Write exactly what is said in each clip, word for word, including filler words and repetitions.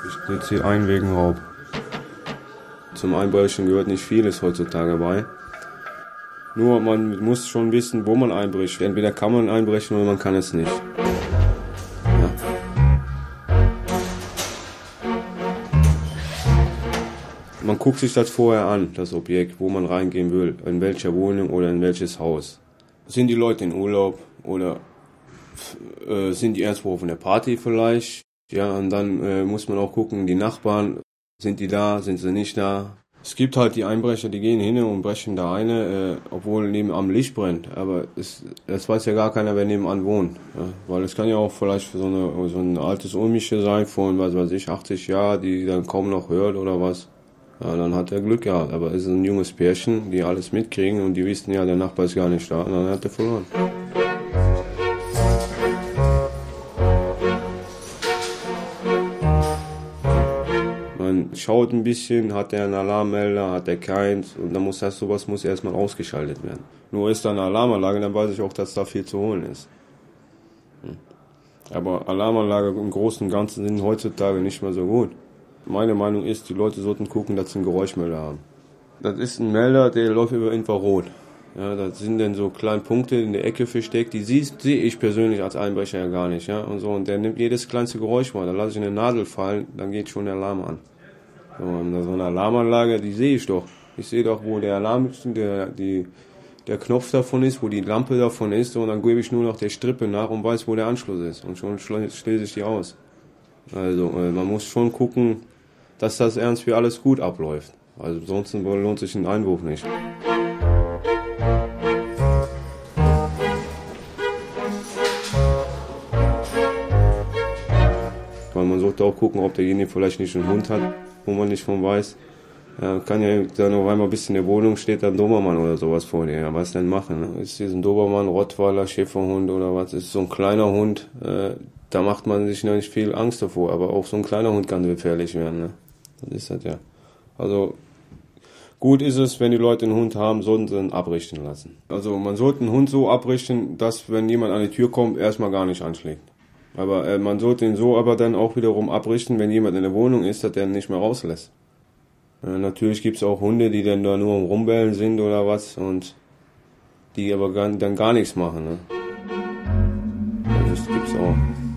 Ich sitze hier ein wegen Raub. Zum Einbrechen gehört nicht vieles heutzutage bei. Nur man muss schon wissen, wo man einbricht. Entweder kann man einbrechen oder man kann es nicht. Ja. Man guckt sich das vorher an, das Objekt, wo man reingehen will, in welcher Wohnung oder in welches Haus. Sind die Leute in Urlaub oder äh, sind die erst auf einer Party vielleicht? Ja, und dann äh, muss man auch gucken, die Nachbarn, sind die da, sind sie nicht da? Es gibt halt die Einbrecher, die gehen hin und brechen da eine, äh, obwohl nebenan Licht brennt. Aber es, es weiß ja gar keiner, wer nebenan wohnt. Ja? Weil es kann ja auch vielleicht so, eine, so ein altes Ulmische sein von, was weiß ich, achtzig Jahren, die dann kaum noch hört oder was. Ja, dann hat er Glück gehabt. Aber es ist ein junges Pärchen, die alles mitkriegen und die wissen ja, der Nachbar ist gar nicht da. Und dann hat er verloren. Man schaut ein bisschen, hat er einen Alarmmelder, hat er keins, und dann muss das, sowas muss erstmal ausgeschaltet werden. Nur ist da eine Alarmanlage, dann weiß ich auch, dass da viel zu holen ist. Aber Alarmanlage im Großen und Ganzen sind heutzutage nicht mehr so gut. Meine Meinung ist, die Leute sollten gucken, dass sie einen Geräuschmelder haben. Das ist ein Melder, der läuft über Infrarot. Ja, das sind dann so kleine Punkte in der Ecke versteckt, die sehe ich persönlich als Einbrecher ja gar nicht. Ja, und so, und der nimmt jedes kleinste Geräusch mal, dann lasse ich eine Nadel fallen, dann geht schon der Alarm an. So, so eine Alarmanlage, die sehe ich doch. Ich sehe doch, wo der Alarm, der, die, der Knopf davon ist, wo die Lampe davon ist, und dann gebe ich nur noch der Strippe nach und weiß, wo der Anschluss ist. Und schon schließe ich die aus. Also, man muss schon gucken, dass das irgendwie alles gut abläuft. Also, sonst lohnt sich ein Einbruch nicht. Weil man sollte auch gucken, ob derjenige vielleicht nicht einen Hund hat, wo man nicht von weiß. Ja, kann ja dann auf einmal ein bisschen in der Wohnung steht da ein Dobermann oder sowas vor dir. Ja, was denn machen? Ne? Ist hier ein Dobermann, Rottweiler, Schäferhund oder was? Ist so ein kleiner Hund, äh, da macht man sich noch nicht viel Angst davor. Aber auch so ein kleiner Hund kann gefährlich werden. Ne? Das ist das ja. Also gut ist es, wenn die Leute einen Hund haben, sollten sie ihn abrichten lassen. Also man sollte einen Hund so abrichten, dass wenn jemand an die Tür kommt, erstmal gar nicht anschlägt. Aber äh, man sollte ihn so aber dann auch wiederum abrichten, wenn jemand in der Wohnung ist, dass der ihn nicht mehr rauslässt. Äh, natürlich gibt es auch Hunde, die dann da nur am Rumbellen sind oder was und die aber gar, dann gar nichts machen. Ne? Das gibt's auch.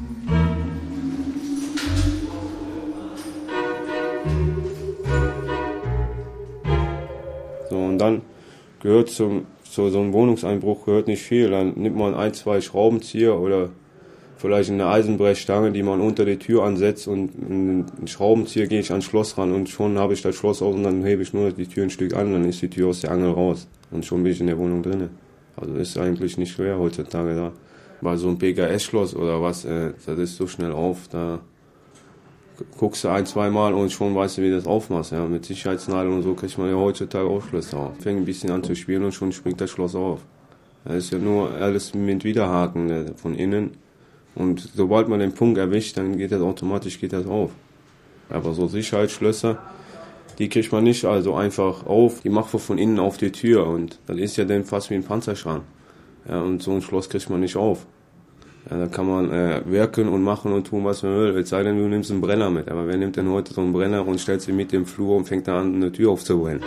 So, und dann gehört zum, zu so einem Wohnungseinbruch gehört nicht viel. Dann nimmt man ein, zwei Schraubenzieher oder vielleicht eine Eisenbrechstange, die man unter die Tür ansetzt, und einen Schraubenzieher gehe ich ans Schloss ran und schon habe ich das Schloss auf und dann hebe ich nur die Tür ein Stück an, dann ist die Tür aus der Angel raus und schon bin ich in der Wohnung drin. Also ist eigentlich nicht schwer heutzutage da. Bei so einem P K S-Schloss oder was, äh, das ist so schnell auf, da guckst du ein, zwei Mal und schon weißt du, wie du das aufmachst. Ja. Mit Sicherheitsnadeln und so kriegt man ja heutzutage auch Schlösser auf. Fängt ein bisschen an zu spielen und schon springt das Schloss auf. Das ist ja nur alles mit Widerhaken äh, von innen. Und sobald man den Punkt erwischt, dann geht das automatisch geht das auf. Aber so Sicherheitsschlösser, die kriegt man nicht also einfach auf. Die macht man von innen auf die Tür und das ist ja dann fast wie ein Panzerschrank. Ja, und so ein Schloss kriegt man nicht auf. Ja, da kann man äh, werken und machen und tun, was man will. Es sei denn, du nimmst einen Brenner mit. Aber wer nimmt denn heute so einen Brenner und stellt sie mit im Flur und fängt da an, eine Tür aufzubrennen?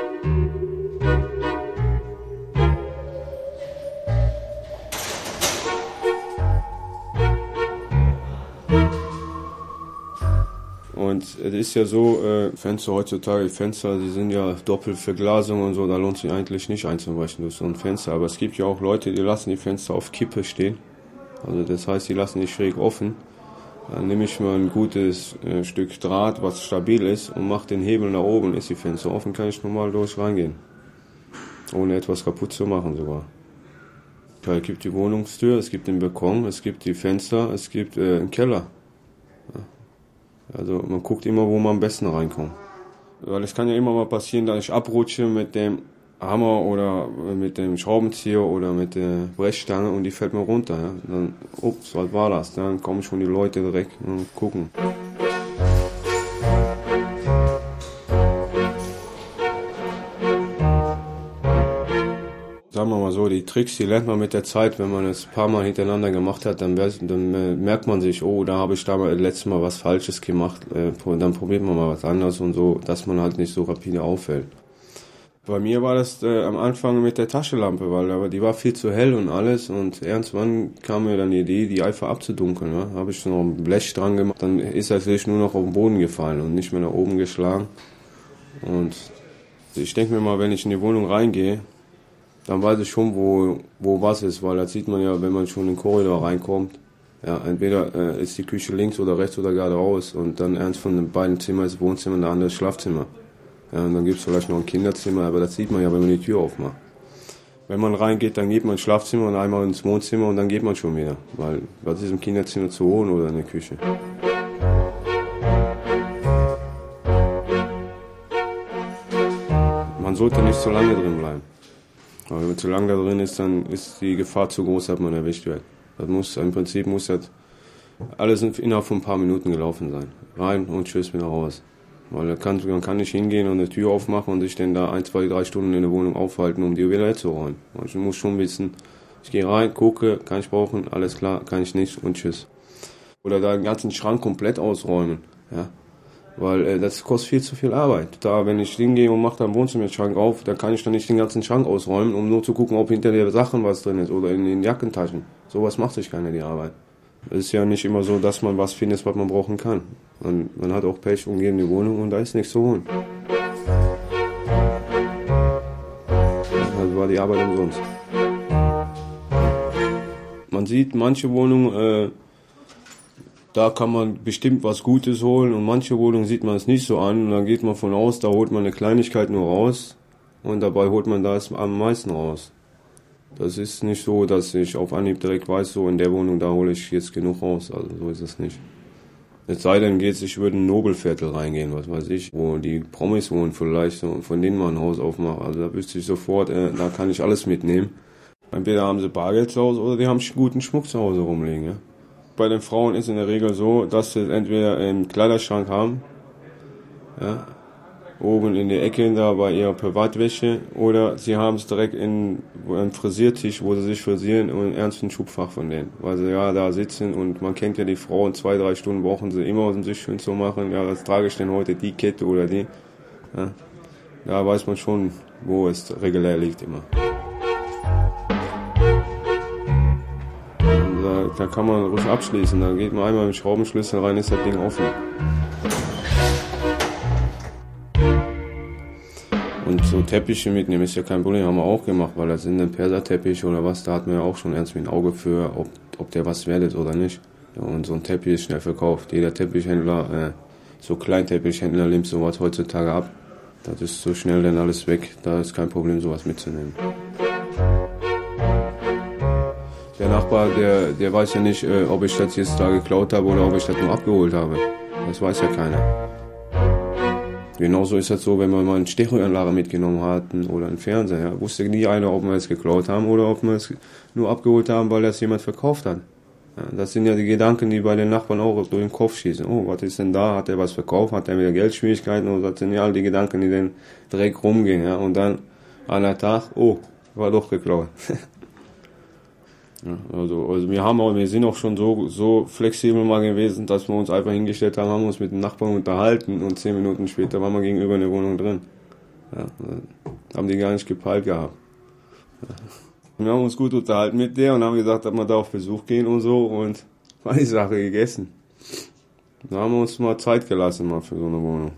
Und es ist ja so, äh, Fenster heutzutage, die Fenster, die sind ja Doppelverglasung und so, da lohnt sich eigentlich nicht einzubrechen durch so ein Fenster. Aber es gibt ja auch Leute, die lassen die Fenster auf Kippe stehen. Also das heißt, die lassen die schräg offen. Dann nehme ich mal ein gutes äh, Stück Draht, was stabil ist, und mache den Hebel nach oben, ist die Fenster offen, kann ich normal durch reingehen. Ohne etwas kaputt zu machen sogar. Ja, es gibt die Wohnungstür, es gibt den Balkon, es gibt die Fenster, es gibt äh, einen Keller. Ja. Also man guckt immer, wo man am besten reinkommt. Weil es kann ja immer mal passieren, dass ich abrutsche mit dem Hammer oder mit dem Schraubenzieher oder mit der Brechstange und die fällt mir runter. Ja. Dann, ups, was war das? Dann kommen schon die Leute direkt und gucken. Sagen wir wir mal so, die Tricks, die lernt man mit der Zeit. Wenn man es ein paar Mal hintereinander gemacht hat, dann, dann äh, merkt man sich, oh, da habe ich da mal, letztes Mal was Falsches gemacht. Äh, dann probiert man mal was anderes und so, dass man halt nicht so rapide auffällt. Bei mir war das äh, am Anfang mit der Taschenlampe, weil die war viel zu hell und alles. Und irgendwann kam mir dann die Idee, die einfach abzudunkeln. Ne? Habe ich noch ein Blech dran gemacht, dann ist das Licht nur noch auf den Boden gefallen und nicht mehr nach oben geschlagen. Und ich denke mir mal, wenn ich in die Wohnung reingehe, dann weiß ich schon, wo, wo was ist, weil das sieht man ja, wenn man schon in den Korridor reinkommt. Ja, entweder äh, ist die Küche links oder rechts oder gerade raus und dann eins von den beiden Zimmern ist Wohnzimmer und der andere ist Schlafzimmer. Ja, und dann gibt es vielleicht noch ein Kinderzimmer, aber das sieht man ja, wenn man die Tür aufmacht. Wenn man reingeht, dann geht man ins Schlafzimmer und einmal ins Wohnzimmer und dann geht man schon wieder. Weil, was ist im Kinderzimmer zu holen oder in der Küche? Man sollte nicht zu lange drin bleiben. Aber wenn man zu lange da drin ist, dann ist die Gefahr zu groß, dass man erwischt wird. Das muss, im Prinzip muss das alles innerhalb von ein paar Minuten gelaufen sein. Rein und tschüss, wieder raus. Weil kann, man kann nicht hingehen und eine Tür aufmachen und sich dann da ein, zwei, drei Stunden in der Wohnung aufhalten, um die wieder herzuräumen. Ich muss schon wissen, ich gehe rein, gucke, kann ich brauchen, alles klar, kann ich nicht und tschüss. Oder da den ganzen Schrank komplett ausräumen, ja. Weil äh, das kostet viel zu viel Arbeit. Da, wenn ich hingehe und mache da einen Wohnzimmerschrank auf, dann kann ich dann nicht den ganzen Schrank ausräumen, um nur zu gucken, ob hinter den Sachen was drin ist oder in den Jackentaschen. Sowas macht sich keiner, die Arbeit. Es ist ja nicht immer so, dass man was findet, was man brauchen kann. Man, man hat auch Pech und geht in die Wohnung und da ist nichts zu holen. Also war die Arbeit umsonst. Man sieht manche Wohnungen, äh, da kann man bestimmt was Gutes holen und manche Wohnungen sieht man es nicht so an und dann geht man von aus, da holt man eine Kleinigkeit nur raus und dabei holt man das am meisten raus. Das ist nicht so, dass ich auf Anhieb direkt weiß, so in der Wohnung, da hole ich jetzt genug raus. Also so ist es nicht. Es sei denn, geht's, ich würde in ein Nobelviertel reingehen, was weiß ich, wo die Promis wohnen vielleicht, so, von denen man ein Haus aufmacht. Also da wüsste ich sofort, äh, da kann ich alles mitnehmen. Entweder haben sie Bargeld zu Hause oder die haben guten Schmuck zu Hause rumliegen. Ja? Bei den Frauen ist in der Regel so, dass sie entweder einen Kleiderschrank haben, ja, oben in der Ecke da bei ihrer Privatwäsche, oder sie haben es direkt in einem Frisiertisch, wo sie sich frisieren, und einen ernsten Schubfach von denen. Weil sie ja da sitzen und man kennt ja die Frauen, zwei, drei Stunden brauchen sie immer, um sich schön zu machen. Ja, was trage ich denn heute, die Kette oder die? Ja, da weiß man schon, wo es regulär liegt immer. Und da, da kann man ruhig abschließen, da geht man einmal mit dem Schraubenschlüssel rein, ist das Ding offen. Und so Teppiche mitnehmen ist ja kein Problem, haben wir auch gemacht, weil das sind ein Perserteppich oder was, da hat man ja auch schon ernst wie ein Auge für, ob, ob der was wert ist oder nicht. Ja, und so ein Teppich ist schnell verkauft. Jeder Teppichhändler, äh, so Kleinteppichhändler nimmt sowas heutzutage ab. Das ist so schnell dann alles weg, da ist kein Problem, sowas mitzunehmen. Der Nachbar, der, der weiß ja nicht, äh, ob ich das jetzt da geklaut habe oder ob ich das nur abgeholt habe. Das weiß ja keiner. Genauso ist das so, wenn wir mal eine Stereoanlage mitgenommen hatten oder einen Fernseher. Ja, wusste nie einer, ob wir es geklaut haben oder ob wir es nur abgeholt haben, weil das jemand verkauft hat. Ja, das sind ja die Gedanken, die bei den Nachbarn auch durch den Kopf schießen. Oh, was ist denn da? Hat er was verkauft? Hat er wieder Geldschwierigkeiten? Und das sind ja all die Gedanken, die dann direkt rumgehen. Ja, und dann einer Tag, oh, war doch geklaut. Ja, also, also wir haben auch, wir sind auch schon so, so flexibel mal gewesen, dass wir uns einfach hingestellt haben, haben uns mit den Nachbarn unterhalten und zehn Minuten später waren wir gegenüber in der Wohnung drin. Ja, haben die gar nicht gepeilt gehabt. Ja. Wir haben uns gut unterhalten mit der und haben gesagt, dass wir da auf Besuch gehen und so und war die Sache gegessen. Da haben wir uns mal Zeit gelassen mal für so eine Wohnung.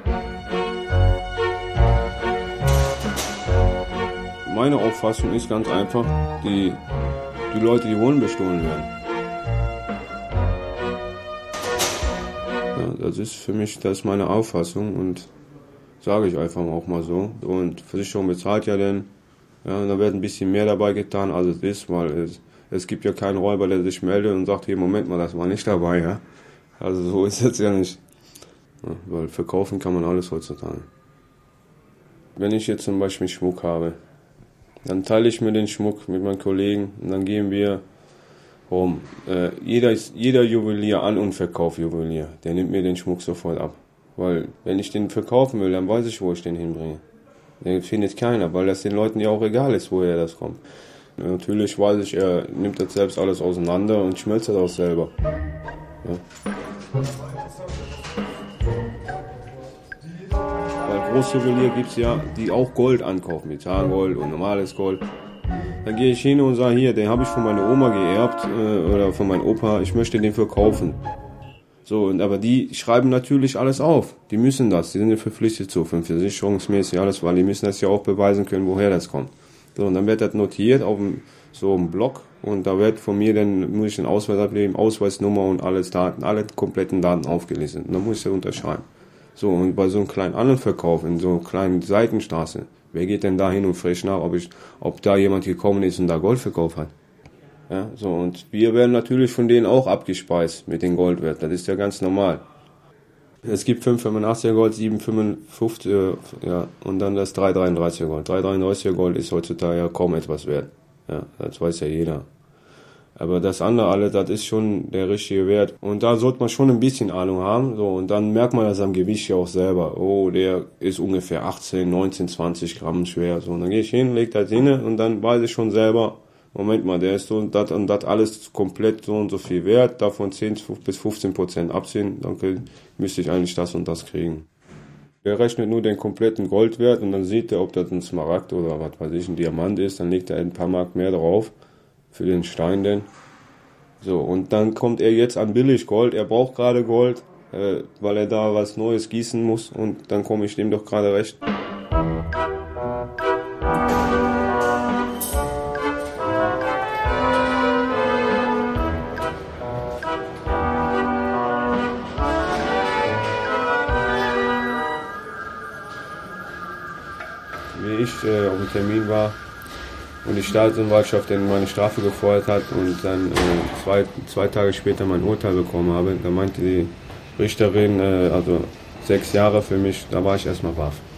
Meine Auffassung ist ganz einfach, die Die Leute, die Wohnungen bestohlen werden. Ja, das ist für mich, das ist meine Auffassung und sage ich einfach auch mal so. Und Versicherung bezahlt ja dann, ja, da wird ein bisschen mehr dabei getan, als es ist, weil es, es gibt ja keinen Räuber, der sich meldet und sagt, hier, Moment mal, das war nicht dabei, ja. Also so ist es ja nicht. Ja, weil verkaufen kann man alles heutzutage. Wenn ich jetzt zum Beispiel Schmuck habe, dann teile ich mir den Schmuck mit meinen Kollegen und dann gehen wir rum. Äh, jeder, jeder Juwelier, An- und Verkaufjuwelier, der nimmt mir den Schmuck sofort ab. Weil wenn ich den verkaufen will, dann weiß ich, wo ich den hinbringe. Den findet keiner, weil das den Leuten ja auch egal ist, woher das kommt. Natürlich weiß ich, er nimmt das selbst alles auseinander und schmelzt das auch selber. Ja. Bei Großjuwelier gibt es ja, die auch Gold ankaufen, Metallgold und normales Gold. Dann gehe ich hin und sage, hier, den habe ich von meiner Oma geerbt äh, oder von meinem Opa, ich möchte den verkaufen. So, und, aber die schreiben natürlich alles auf. Die müssen das, die sind ja verpflichtet zu, für versicherungsmäßig alles, weil die müssen das ja auch beweisen können, woher das kommt. So, und dann wird das notiert auf dem, so einem Block und da wird von mir dann, muss ich den Ausweis ablegen, Ausweisnummer und alles Daten, alle kompletten Daten aufgelistet. Und dann muss ich das unterschreiben. So, und bei so einem kleinen anderen Verkauf, in so einer kleinen Seitenstraße, wer geht denn da hin und fragt nach, ob ich, ob da jemand gekommen ist und da Gold verkauft hat? Ja, so, und wir werden natürlich von denen auch abgespeist mit den Goldwert. Das ist ja ganz normal. Es gibt fünf Komma fünfundachtziger Gold, sieben Komma fünfundfünfzig, äh, ja, und dann das drei Komma dreiunddreißiger Gold. drei Komma dreiunddreißiger Gold ist heutzutage ja kaum etwas wert. Ja, das weiß ja jeder. Aber das andere alles, das ist schon der richtige Wert. Und da sollte man schon ein bisschen Ahnung haben. So, und dann merkt man das am Gewicht ja auch selber. Oh, der ist ungefähr achtzehn, neunzehn, zwanzig Gramm schwer. So, und dann gehe ich hin, leg das hin und dann weiß ich schon selber, Moment mal, der ist so und das und das alles komplett so und so viel wert, davon zehn bis fünfzehn Prozent abziehen, dann müsste ich eigentlich das und das kriegen. Der rechnet nur den kompletten Goldwert und dann sieht er, ob das ein Smaragd oder was weiß ich, ein Diamant ist, dann legt er ein paar Mark mehr drauf für den Stein denn. So, und dann kommt er jetzt an Billiggold, er braucht gerade Gold, äh, weil er da was Neues gießen muss und dann komme ich dem doch gerade recht. Wie ich äh, auf dem Termin war und die Staatsanwaltschaft dann meine Strafe gefordert hat und dann äh, zwei, zwei Tage später mein Urteil bekommen habe, da meinte die Richterin, äh, also sechs Jahre für mich, da war ich erstmal baff.